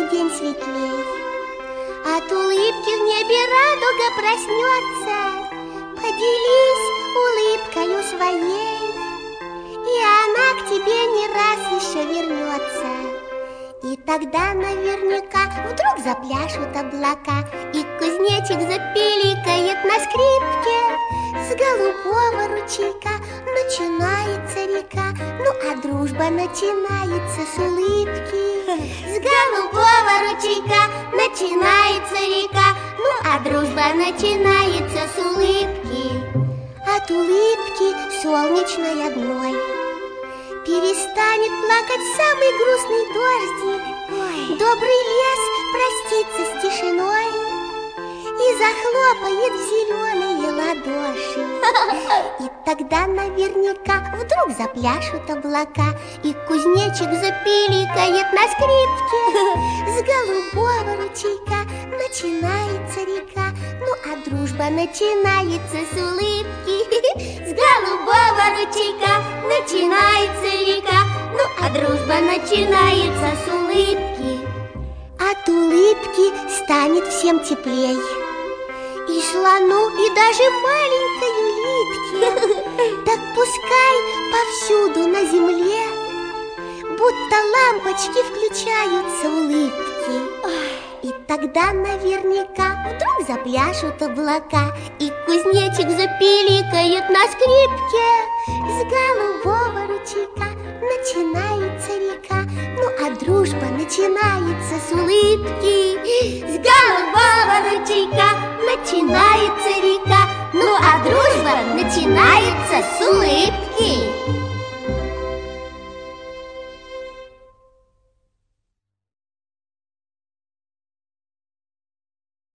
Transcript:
день светлей. От улыбки в небе радуга проснется. Поделись улыбкою своей, и она к тебе не раз еще вернется. И тогда наверняка вдруг запляшут облака, и кузнечик запиликает на скрипке. С голубого ручейка начинается река, ну а дружба начинается с улыбки. С голубого ручейка начинается река, ну а дружба начинается с улыбки. От улыбки солнечной одной перестанет плакать самый грустный дождик. Добрый лес простится с тишиной и захлопает в зеленые ладоши. И тогда наверняка вдруг запляшут облака, и кузнечик запиликает на скрипке. С голубого ручейка начинается река, ну а дружба начинается с улыбки. С голубого ручейка начинается река, ну а дружба начинается с улыбки. От улыбки станет всем теплей, и слону, и даже маленькой улитке. Так пускай повсюду на земле будто лампочки включаются улыбки. И тогда наверняка вдруг запляшут облака, и кузнечик запиликает на скрипке. С голубого ручейка начинается река, ну а дружба начинается с улыбки. С голубого ручейка начинается река, ну а дружба начинается с улыбки.